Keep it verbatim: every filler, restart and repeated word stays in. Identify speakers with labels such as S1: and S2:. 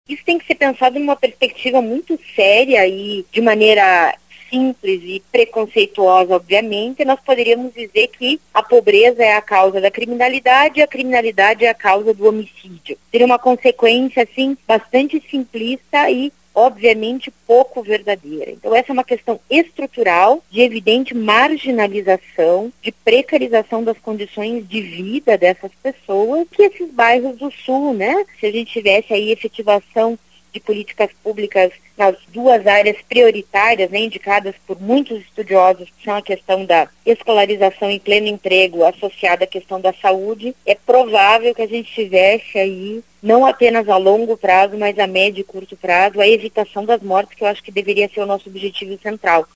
S1: Isso tem que ser pensado numa perspectiva muito séria e de maneira simples e preconceituosa, obviamente. Nós poderíamos dizer que a pobreza é a causa da criminalidade e a criminalidade é a causa do homicídio. Seria uma consequência, assim, bastante simplista e obviamente pouco verdadeira. Então essa é uma questão estrutural, de evidente marginalização, de precarização das condições de vida dessas pessoas, que esses bairros do Sul, né, se a gente tivesse aí efetivação de políticas públicas nas duas áreas prioritárias, né, indicadas por muitos estudiosos, que são a questão da escolarização e pleno emprego associada à questão da saúde, é provável que a gente tivesse aí, não apenas a longo prazo, mas a médio e curto prazo, a evitação das mortes, que eu acho que deveria ser o nosso objetivo central.